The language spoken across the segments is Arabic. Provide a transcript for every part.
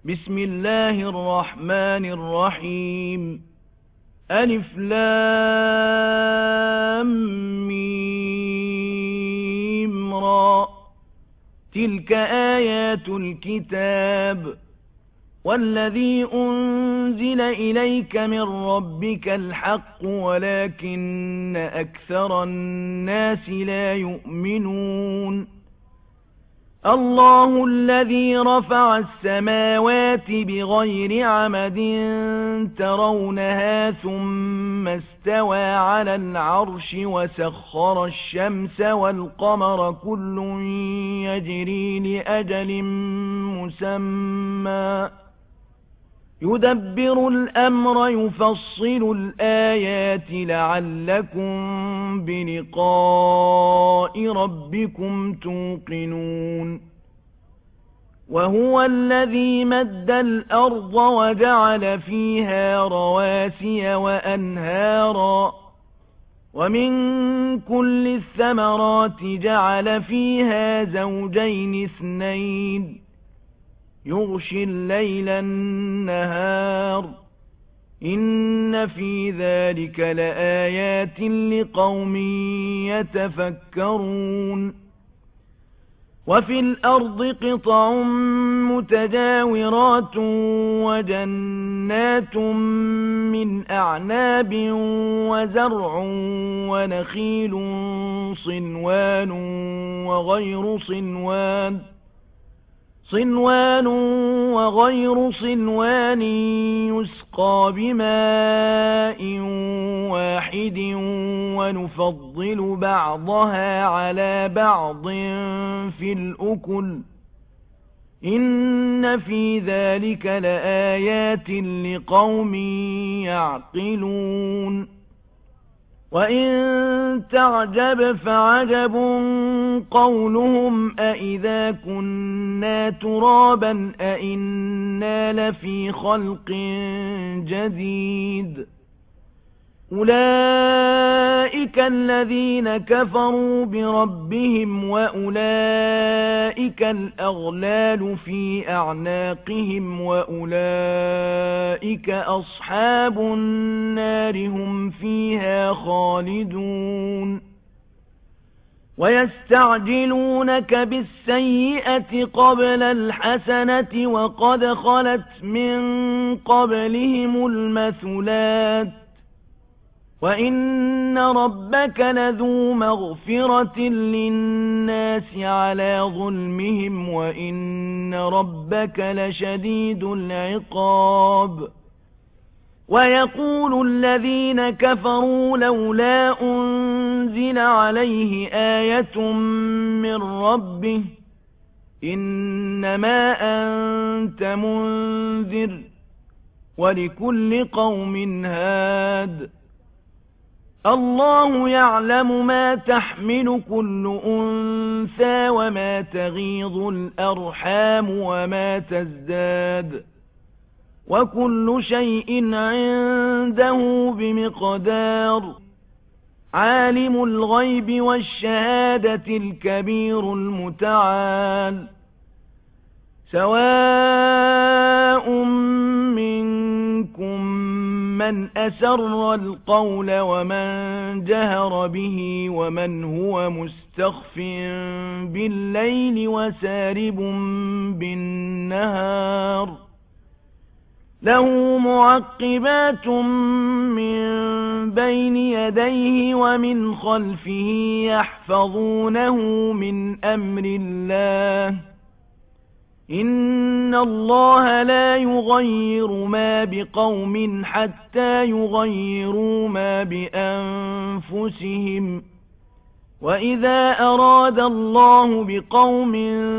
بسم الله الرحمن الرحيم ألف لام ميم را تلك آيات الكتاب والذي أنزل إليك من ربك الحق ولكن أكثر الناس لا يؤمنون الله الذي رفع السماوات بغير عمد ترونها ثم استوى على العرش وسخر الشمس والقمر كل يجري لأجل مسمى يدبر الأمر يفصل الآيات لعلكم بلقاء ربكم توقنون وهو الذي مد الأرض وجعل فيها رواسي وأنهارا ومن كل الثمرات جعل فيها زوجين اثنين يغشي الليل النهار إن في ذلك لآيات لقوم يتفكرون وفي الأرض قطع متجاورات وجنات من أعناب وزرع ونخيل صنوان وغير صنوان يسقى بماء واحد ونفضل بعضها على بعض في الأكل إن في ذلك لآيات لقوم يعقلون وإن تعجب فعجب قولهم أإذا كنا ترابا أإنا لفي خلق جديد أولئك الذين كفروا بربهم وأولئك الأغلال في أعناقهم وأولئك أصحاب النار هم فيها خالدون ويستعجلونك بالسيئة قبل الحسنة وقد خلت من قبلهم المثلات وإن ربك لذو مغفرة للناس على ظلمهم وإن ربك لشديد العقاب ويقول الذين كفروا لولا أنزل عليه آية من ربه إنما أنت منذر ولكل قوم هاد الله يعلم ما تحمل كل أنثى وما تغيض الأرحام وما تزداد وكل شيء عنده بمقدار عالم الغيب والشهادة الكبير المتعال سواء منكم من أسر القول ومن جهر به ومن هو مستخف بالليل وسارب بالنهار له معقبات من بين يديه ومن خلفه يحفظونه من أمر الله إن الله لا يغير ما بقوم حتى يغيروا ما بأنفسهم وإذا أراد الله بقوم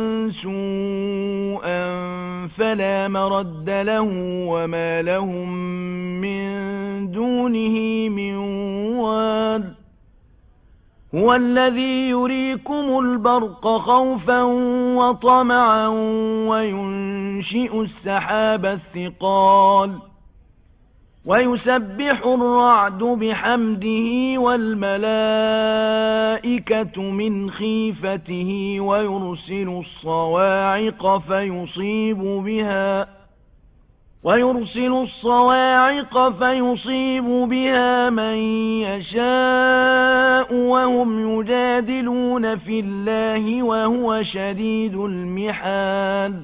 سوءا فلا مرد له وما لهم من دونه من وال هو الذي يريكم البرق خوفا وطمعا وينشئ السحاب الثقال ويسبح الرعد بحمده والملائكة من خيفته ويرسل الصواعق ويرسل الصواعق فيصيب بها من يشاء وهم يجادلون في الله وهو شديد المحال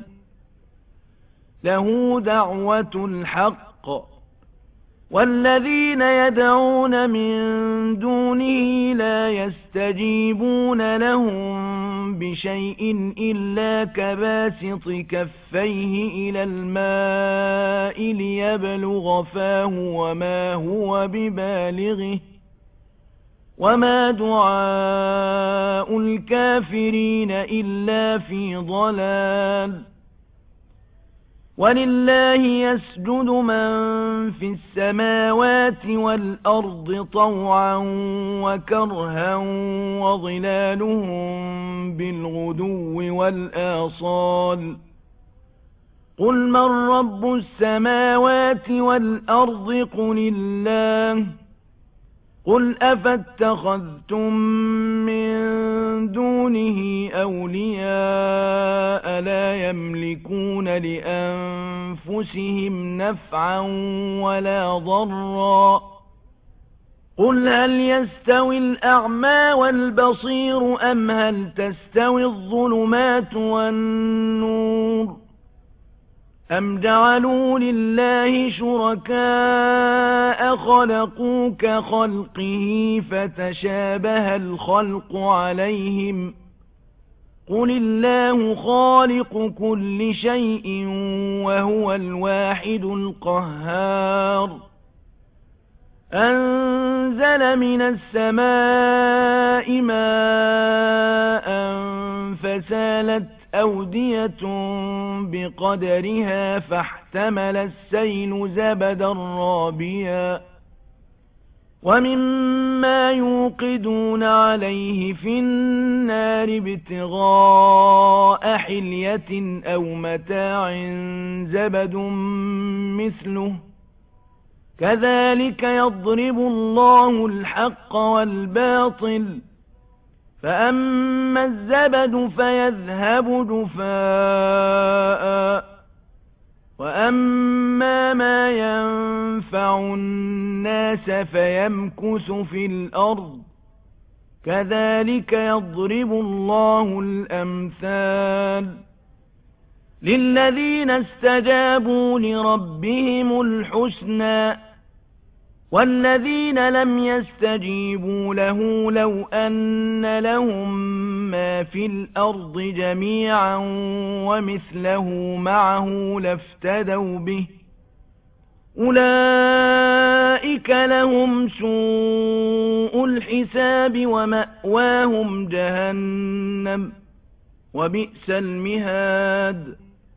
له دعوة الحق والذين يدعون من دونه لا يستجيبون لهم بشيء إلا كباسط كفيه إلى الماء ليبلغ فاه وما هو ببالغه وما دعاء الكافرين إلا في ضلال ولله يسجد من في السماوات والأرض طوعا وكرها وظلالهم بالغدو والآصال قل من رب السماوات والأرض قل الله قل أفاتخذتم من دونه أولياء لا يملكون لأنفسهم نفعا ولا ضرا قل هل يستوي الأعمى والبصير أم هل تستوي الظلمات والنور أم جعلوا لله شركاء خلقوا كخلقه فتشابه الخلق عليهم قل الله خالق كل شيء وهو الواحد القهار أنزل من السماء ماء فسالت أودية بقدرها فاحتمل السيل زبدا رابيا ومما يوقدون عليه في النار ابتغاء حلية أو متاع زبد مثله كذلك يضرب الله الحق والباطل فأما الزبد فيذهب جفاء وأما ما ينفع الناس فيمكث في الأرض كذلك يضرب الله الأمثال للذين استجابوا لربهم الحسنى والذين لم يستجيبوا له لو أن لهم ما في الأرض جميعا ومثله معه لافتدوا به أولئك لهم سوء الحساب ومأواهم جهنم وبئس المهاد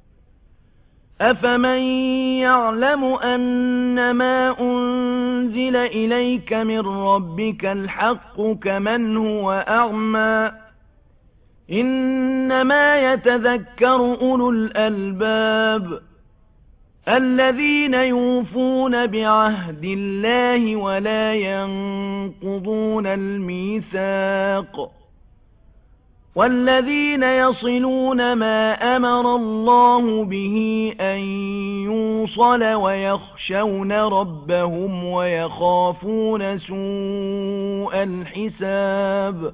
أفمن يعلم أنما أنزل إليك من ربك الحق كمن هو أعمى إنما يتذكر أولو الألباب الذين يوفون بعهد الله ولا ينقضون الميثاق والذين يصلون ما أمر الله به أن يوصل ويخشون ربهم ويخافون سوء الحساب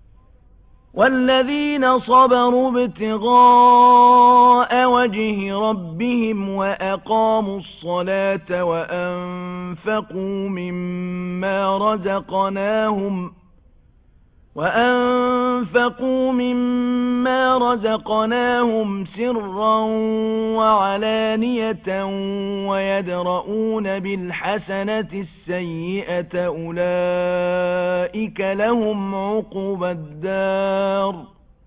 والذين صبروا ابتغاء وجه ربهم وأقاموا الصلاة وأنفقوا مما رزقناهم سرا وعلانية ويدرؤون بالحسنة السيئة أولئك لهم عقبى الدار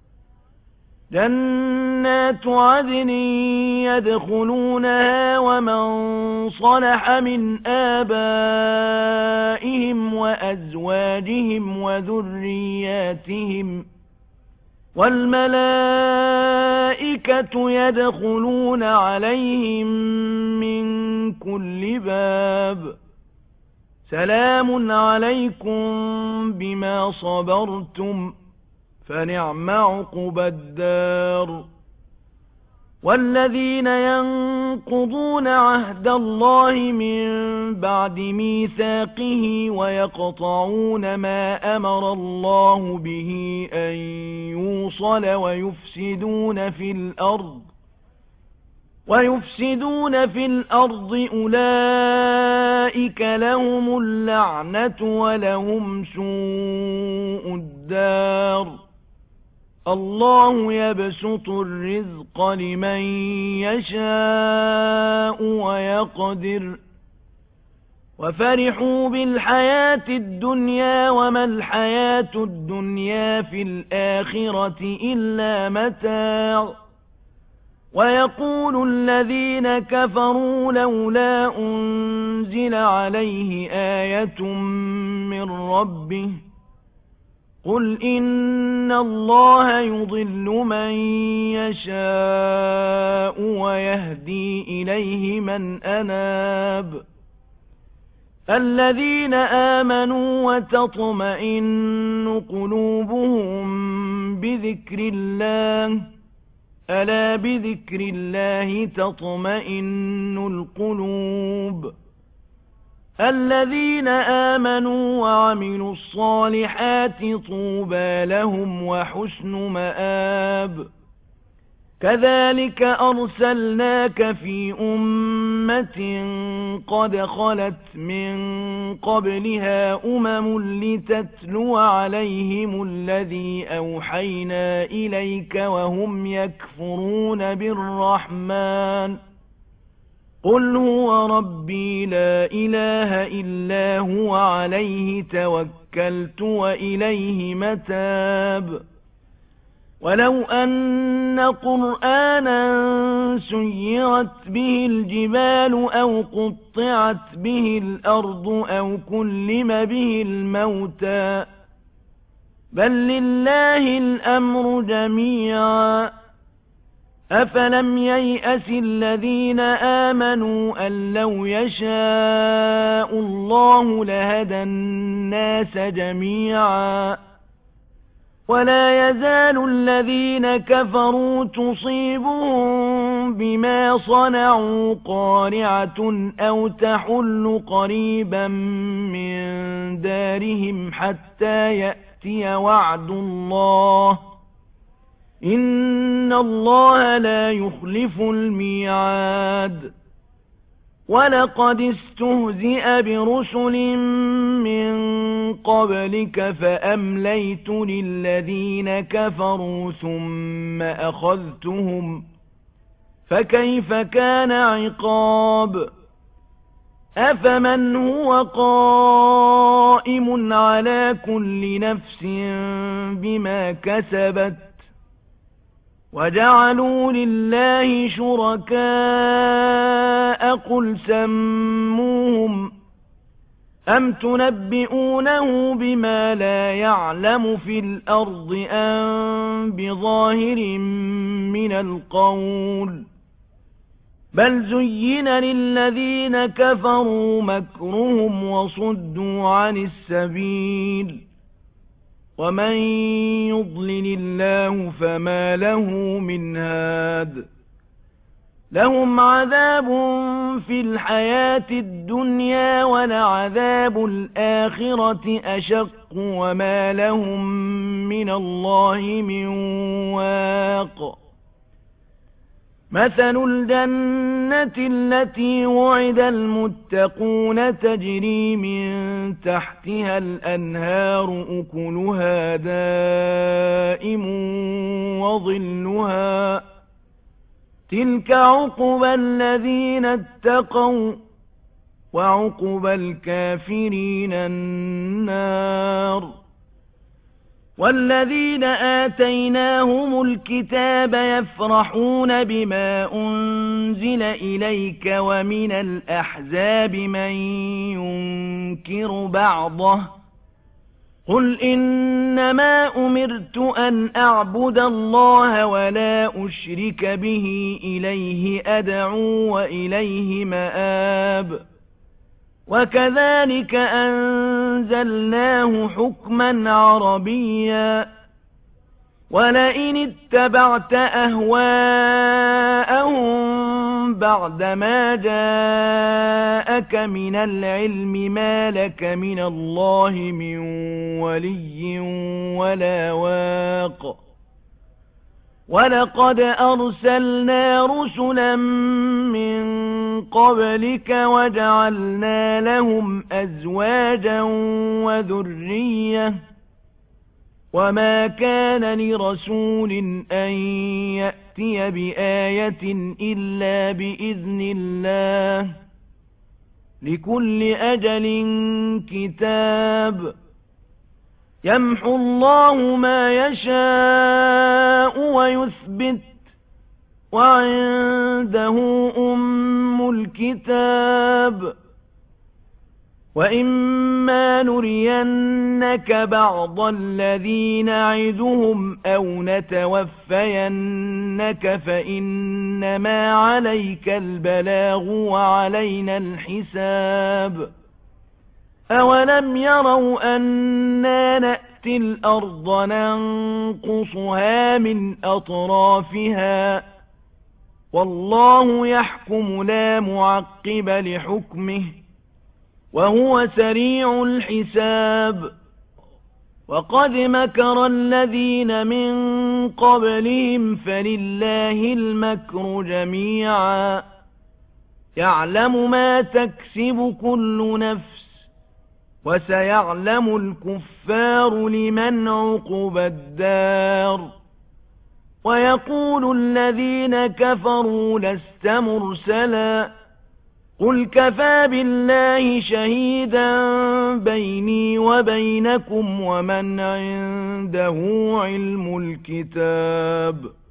جنات عدن يدخلونها ومن صلح من آبائهم وأزواجهم وذرياتهم والملائكة يدخلون عليهم من كل باب سلام عليكم بما صبرتم فنعم عقبى الدار والذين ينقضون عهد الله من بعد ميثاقه ويقطعون ما أمر الله به أن يوصل ويفسدون في الأرض أولئك لهم اللعنة ولهم سوء الدار الله يبسط الرزق لمن يشاء ويقدر وفرحوا بالحياة الدنيا وما الحياة الدنيا في الآخرة إلا متاع ويقول الذين كفروا لولا أنزل عليه آية من ربه قل إن الله يضل من يشاء ويهدي إليه من أناب الذين آمنوا وتطمئن قلوبهم بذكر الله ألا بذكر الله تطمئن القلوب الذين آمنوا وعملوا الصالحات طوبى لهم وحسن مآب كذلك أرسلناك في أمة قد خلت من قبلها لتتلو عليهم الذي أوحينا إليك وهم يكفرون بالرحمن قل هو ربي لا إله إلا هو عليه توكلت وإليه متاب ولو أن قرآنا سيرت به الجبال أو قطعت به الأرض أو كلم به الموتى بل لله الأمر جميعا أفلم ييأس الذين آمنوا أن لو يشاء الله لهدى الناس جميعا ولا يزال الذين كفروا تصيبهم بما صنعوا قارعة أو تحل قريبا من دارهم حتى يأتي وعد الله إن الله لا يخلف الميعاد ولقد استهزئ برسل من قبلك فأمليت للذين كفروا ثم أخذتهم فكيف كان عقاب أفمن هو قائم على كل نفس بما كسبت وجعلوا لله شركاء قل سموهم أم تنبئونه بما لا يعلم في الأرض أم بظاهر من القول بل زين للذين كفروا مكرهم وصدوا عن السبيل ومن يضلل الله فما له من هاد لهم عذاب في الحياة الدنيا ولعذاب الآخرة أشق وما لهم من الله من واق مثل الجنة التي وعد المتقون تجري من تحتها الأنهار أكلها دائم وظلها تلك عقبى الذين اتقوا وعقبى الكافرين النار والذين آتيناهم الكتاب يفرحون بما أنزل إليك ومن الأحزاب من ينكر بعضه قل إنما أمرت أن أعبد الله ولا أشرك به إليه أدعو وإليه مآب وكذلك أنزلناه حكما عربيا ولئن اتبعت أهواءهم بعدما جاءك من العلم ما لك من الله من ولي ولا واق ولقد أرسلنا رسلا من قبلك وجعلنا لهم أزواجا وذرية وما كان لرسول أن يأتي بآية إلا بإذن الله لكل أجل كتاب يمحو الله ما يشاء ويثبت وعنده أم الكتاب وإما نرينك بعض الذي نعدهم أو نتوفينك فإنما عليك البلاغ وعلينا الحساب أولم يروا أنا نأتي الأرض ننقصها من أطرافها والله يحكم لا معقب لحكمه وهو سريع الحساب وقد مكر الذين من قبلهم فلله المكر جميعا يعلم ما تكسب كل نفس وسيعلم الكفار لمن عقبى الدار ويقول الذين كفروا لست مرسلا قل كفى بالله شهيدا بيني وبينكم ومن عنده علم الكتاب